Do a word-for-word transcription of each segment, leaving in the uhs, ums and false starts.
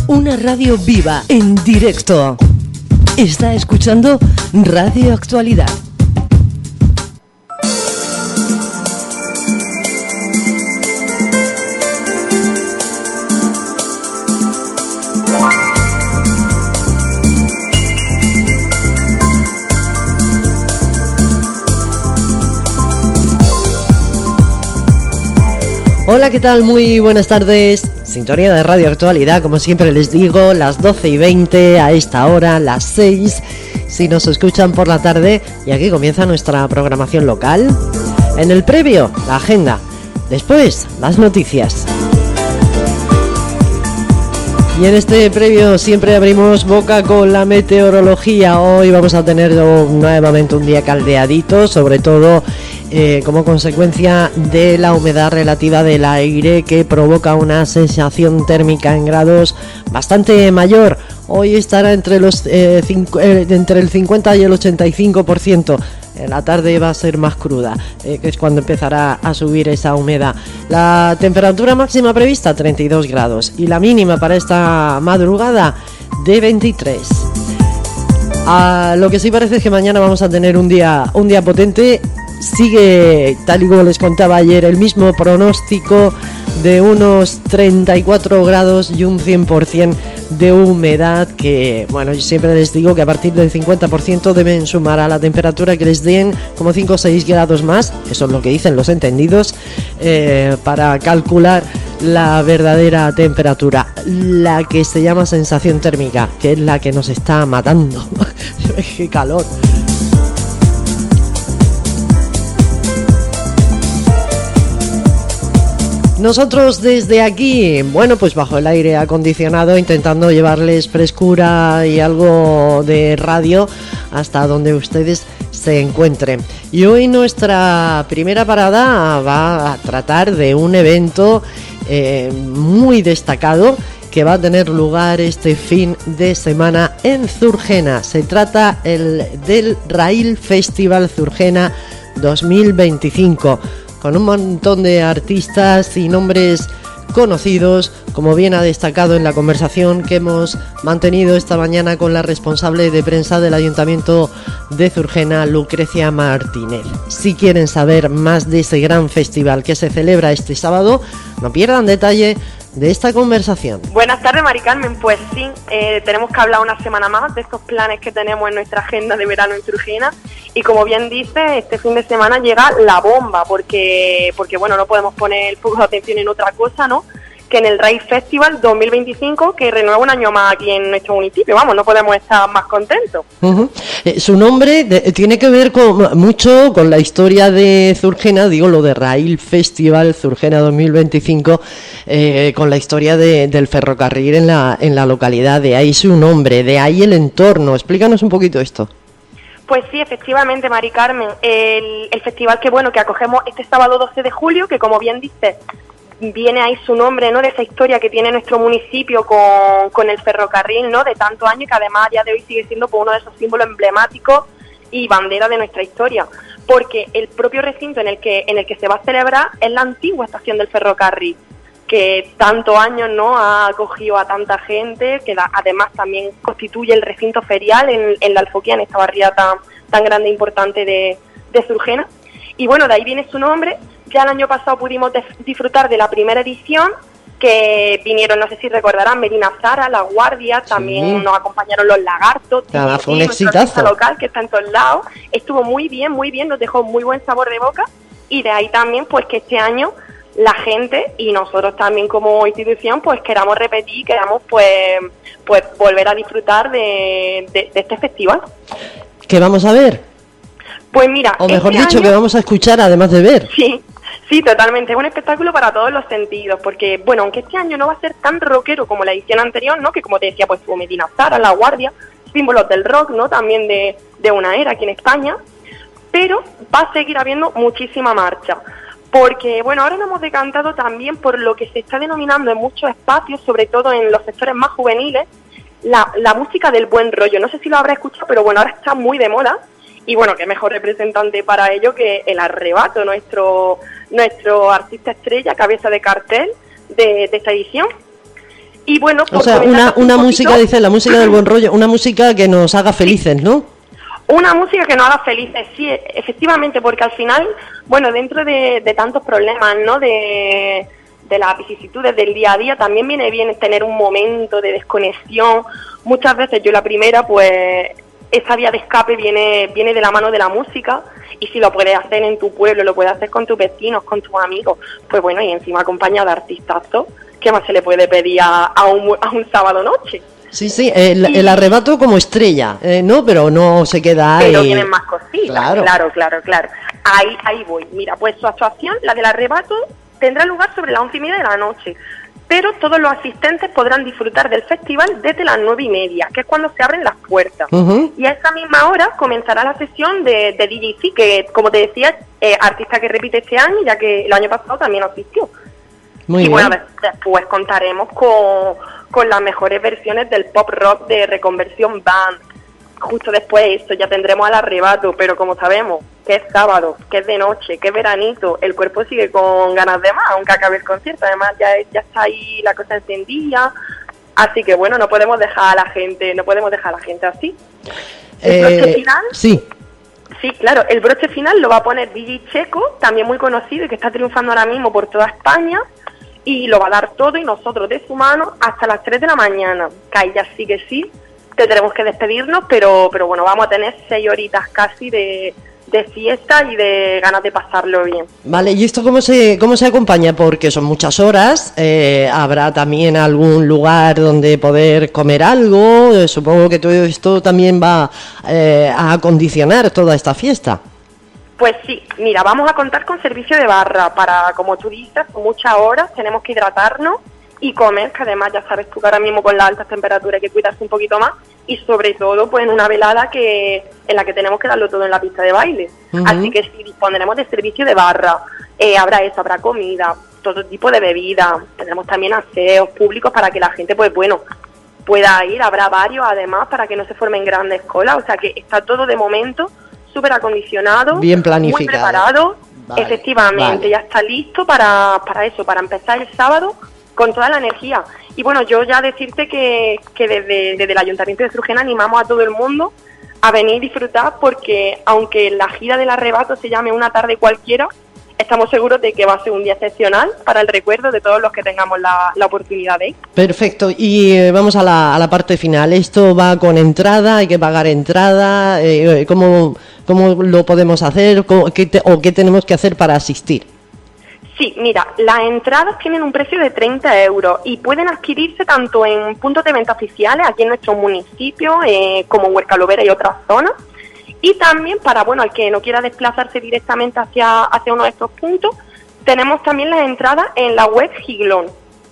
Una radio viva, en directo. Está escuchando Radio Actualidad. Hola, ¿qué tal? Muy buenas tardes. Sintonía de Radio Actualidad, como siempre les digo, las doce y veinte a esta hora, las seis si nos escuchan por la tarde, y aquí comienza nuestra programación local. En el previo, la agenda. Después, las noticias. Y en este previo siempre abrimos boca con la meteorología. Hoy vamos a tener nuevamente un día caldeadito, sobre todo eh, como consecuencia de la humedad relativa del aire, que provoca una sensación térmica en grados bastante mayor. Hoy estará entre los eh, cinco, eh, entre el cincuenta y el ochenta y cinco por ciento. En la tarde va a ser más cruda, eh, que es cuando empezará a subir esa humedad. La temperatura máxima prevista treinta y dos grados y la mínima para esta madrugada de veintitrés. Ah, lo que sí parece es que mañana vamos a tener un día, un día potente. Sigue, tal y como les contaba ayer, el mismo pronóstico de unos treinta y cuatro grados y un cien por ciento de humedad, que, bueno, yo siempre les digo que a partir del cincuenta por ciento deben sumar a la temperatura que les den como cinco o seis grados más, eso es lo que dicen los entendidos, eh, para calcular la verdadera temperatura, la que se llama sensación térmica, que es la que nos está matando. ¡Qué calor! Nosotros desde aquí, bueno, pues bajo el aire acondicionado, intentando llevarles frescura y algo de radio hasta donde ustedes se encuentren. Y hoy nuestra primera parada va a tratar de un evento eh, muy destacado que va a tener lugar este fin de semana en Zurgena. Se trata el del Rail Festival Zurgena dos mil veinticinco. Con un montón de artistas y nombres conocidos, como bien ha destacado en la conversación que hemos mantenido esta mañana con la responsable de prensa del Ayuntamiento de Zurgena, Lucrecia Martínez. Si quieren saber más de ese gran festival que se celebra este sábado, no pierdan detalle de esta conversación. Buenas tardes, Mari Carmen. Pues sí, eh, tenemos que hablar una semana más de estos planes que tenemos en nuestra agenda de verano en Zurgena. Y como bien dice, este fin de semana llega la bomba, porque, porque bueno, no podemos poner el foco de atención en otra cosa, ¿no?, que en el Rail Festival dos mil veinticinco, que renueva un año más aquí en nuestro municipio. Vamos, no podemos estar más contentos. Uh-huh. Eh, su nombre de, tiene que ver con, mucho con la historia de Zurgena, digo, lo de Rail Festival Zurgena dos mil veinticinco, eh, con la historia de, del ferrocarril en la, en la localidad. De ahí su nombre, de ahí el entorno. Explícanos un poquito esto. Pues sí, efectivamente, Mari Carmen, el, el festival que bueno que acogemos este sábado doce de julio, que como bien dice, viene ahí su nombre, ¿no?, de esa historia que tiene nuestro municipio con, con el ferrocarril, ¿no?, de tantos años, que además a día de hoy sigue siendo pues, uno de esos símbolos emblemáticos y bandera de nuestra historia, porque el propio recinto en el que en el que se va a celebrar es la antigua estación del ferrocarril, que tantos años no ha acogido a tanta gente, que da, además también constituye el recinto ferial en, en la Alfoquía, en esta barriada tan, tan grande e importante de, de Zurgena. Y bueno, de ahí viene su nombre. Ya el año pasado pudimos disfrutar de la primera edición, que vinieron, no sé si recordarán, Medina Zara, La Guardia, también sí. Nos acompañaron Los Lagartos, Nada, fue un exitazo local que está en todos lados. Estuvo muy bien, muy bien, nos dejó muy buen sabor de boca, y de ahí también pues que este año la gente y nosotros también como institución pues queramos repetir, queramos pues pues volver a disfrutar de, de, de este festival. ¿Qué vamos a ver? Pues mira, o mejor este dicho, año, que vamos a escuchar además de ver. Sí, sí, totalmente. Es un espectáculo para todos los sentidos, porque, bueno, aunque este año no va a ser tan rockero como la edición anterior, ¿no?, que como te decía, pues tuvo Medina Zara, La Guardia, símbolos del rock, ¿no?, también de, de una era aquí en España, pero va a seguir habiendo muchísima marcha. Porque, bueno, ahora nos hemos decantado también por lo que se está denominando en muchos espacios, sobre todo en los sectores más juveniles, la, la música del buen rollo. No sé si lo habrá escuchado, pero bueno, ahora está muy de moda. Y bueno, qué mejor representante para ello que El Arrebato, nuestro nuestro artista estrella, cabeza de cartel de, de esta edición. Y bueno, o sea, una, una música, dice, la música del buen rollo, una música que nos haga felices, ¿no? Una música que nos haga felices, sí, efectivamente, porque al final, bueno, dentro de, de tantos problemas, ¿no?, de, de las vicisitudes del día a día, también viene bien tener un momento de desconexión. Muchas veces yo la primera, pues, esa vía de escape viene, viene de la mano de la música, y si lo puedes hacer en tu pueblo, lo puedes hacer con tus vecinos, con tus amigos, pues bueno, y encima acompañado de artistazos, ¿qué más se le puede pedir a, a, un, a un sábado noche? Sí, sí, el, y, el arrebato como estrella, eh, ¿no? Pero no se queda ahí. Pero vienen más cositas, claro, claro, claro, claro. Ahí, ahí voy. Mira, pues su actuación, la del arrebato, tendrá lugar sobre las once y media de la noche, pero todos los asistentes podrán disfrutar del festival desde las nueve y media, que es cuando se abren las puertas. Uh-huh. Y a esa misma hora comenzará la sesión de, de D J C, que, como te decía, eh, artista que repite este año, ya que el año pasado también asistió. Muy y bien. Bueno, después contaremos con, con las mejores versiones del pop rock de Reconversión Band. Justo después de esto ya tendremos al arrebato, pero como sabemos que es sábado, que es de noche, que es veranito, el cuerpo sigue con ganas de más, aunque acabe el concierto. Además ya, ya está ahí la cosa encendida, así que bueno, no podemos dejar a la gente, no podemos dejar a la gente así. El eh, broche final, sí. Sí, claro, el broche final lo va a poner D J Checo, también muy conocido y que está triunfando ahora mismo por toda España, y lo va a dar todo y nosotros de su mano hasta las tres de la mañana, que ahí ya sí que sí, tendremos que despedirnos, pero pero bueno, vamos a tener seis horitas casi de, de fiesta y de ganas de pasarlo bien. Vale, ¿y esto cómo se cómo se acompaña? Porque son muchas horas, eh, habrá también algún lugar donde poder comer algo, eh, supongo que todo esto también va eh, a acondicionar toda esta fiesta. Pues sí, mira, vamos a contar con servicio de barra para, como tú dices, muchas horas, tenemos que hidratarnos y comer, que además ya sabes tú que ahora mismo con las altas temperaturas hay que cuidarse un poquito más, y sobre todo pues en una velada que en la que tenemos que darlo todo en la pista de baile. Uh-huh. Así que sí, dispondremos de servicio de barra, eh, habrá eso, habrá comida, todo tipo de bebida, tendremos también aseos públicos para que la gente pues bueno pueda ir, habrá varios además para que no se formen grandes colas, o sea que está todo de momento súper acondicionado, bien planificado, muy preparado, vale, efectivamente, vale. Ya está listo para, para eso, para empezar el sábado con toda la energía. Y bueno, yo ya decirte que, que desde, desde el Ayuntamiento de Zurjena animamos a todo el mundo a venir y disfrutar, porque aunque la gira del arrebato se llame una tarde cualquiera, estamos seguros de que va a ser un día excepcional para el recuerdo de todos los que tengamos la, la oportunidad de ir. Perfecto, y eh, vamos a la, a la parte final. ¿Esto va con entrada? ¿Hay que pagar entrada? Eh, ¿cómo, ¿Cómo lo podemos hacer? ¿Cómo, qué te, ¿O qué tenemos que hacer para asistir? Sí, mira, las entradas tienen un precio de treinta euros y pueden adquirirse tanto en puntos de venta oficiales aquí en nuestro municipio, eh, como en Huercalovera y otras zonas. Y también para, bueno, al que no quiera desplazarse directamente hacia, hacia uno de estos puntos, tenemos también las entradas en la web Giglón,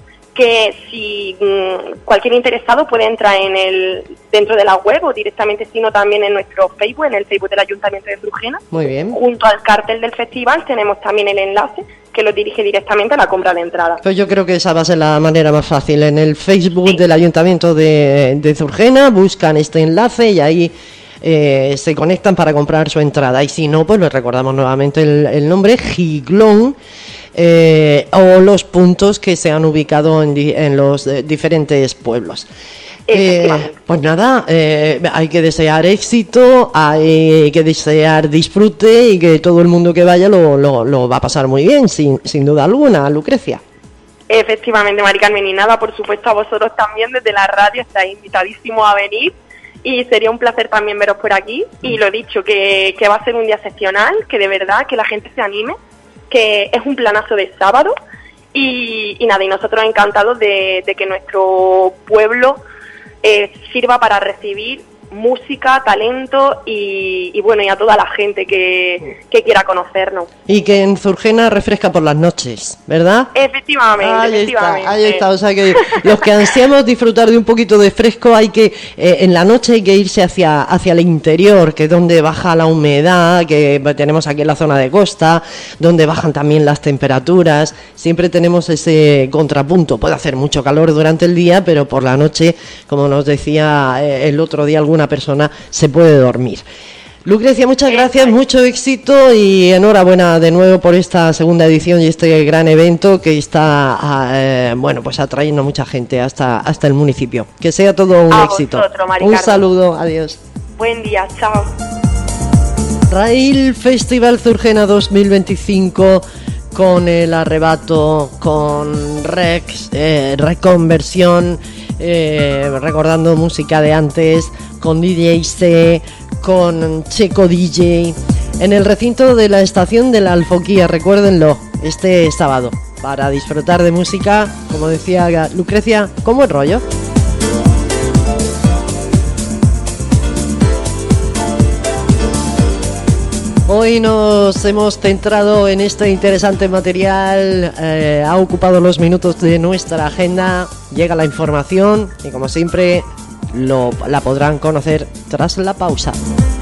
que si mmm, cualquier interesado puede entrar en el dentro de la web o directamente, sino también en nuestro Facebook, en el Facebook del Ayuntamiento de Zurjena. Muy bien. Junto al cartel del festival tenemos también el enlace que lo dirige directamente a la compra de entradas. Pues yo creo que esa va a ser la manera más fácil. En el Facebook, sí, del Ayuntamiento de, de Zurjena buscan este enlace y ahí Eh, se conectan para comprar su entrada, y si no, pues les recordamos nuevamente el, el nombre, Giglón, eh, o los puntos que se han ubicado en, di, en los eh, diferentes pueblos. Eh, pues nada, eh, hay que desear éxito, hay que desear disfrute y que todo el mundo que vaya lo, lo, lo va a pasar muy bien, sin, sin duda alguna, Lucrecia. Efectivamente, Mari Carmen, y nada, por supuesto a vosotros también desde la radio estáis invitadísimos a venir. Y sería un placer también veros por aquí. Y lo dicho, que, que va a ser un día excepcional, que de verdad que la gente se anime, que es un planazo de sábado. Y, y nada, y nosotros encantados de, de que nuestro pueblo eh, sirva para recibir música, talento y, y bueno, y a toda la gente que, que quiera conocernos. Y que en Zurjena refresca por las noches, ¿verdad? Efectivamente, ahí efectivamente. Está, ahí está, o sea que los que ansiamos disfrutar de un poquito de fresco, hay que, eh, en la noche hay que irse hacia, hacia el interior, que es donde baja la humedad, que tenemos aquí en la zona de costa, donde bajan también las temperaturas, siempre tenemos ese contrapunto, puede hacer mucho calor durante el día, pero por la noche, como nos decía eh, el otro día algún una persona, se puede dormir. Lucrecia, muchas gracias, mucho éxito y enhorabuena de nuevo por esta segunda edición y este gran evento que está, eh, bueno, pues atrayendo a mucha gente hasta, hasta el municipio. Que sea todo un a éxito. Vosotros, Mari Un Carmen. saludo, adiós. Buen día, chao. Rail Festival Zurgena dos mil veinticinco con El Arrebato, con Rex, eh, Reconversión, eh, recordando música de antes, con D J C, con Checo D J, en el recinto de la estación de la Alfoquía, recuérdenlo, este sábado, para disfrutar de música, como decía Lucrecia, con buen rollo. Hoy nos hemos centrado en este interesante material, eh, ha ocupado los minutos de nuestra agenda, llega la información y como siempre lo, la podrán conocer tras la pausa.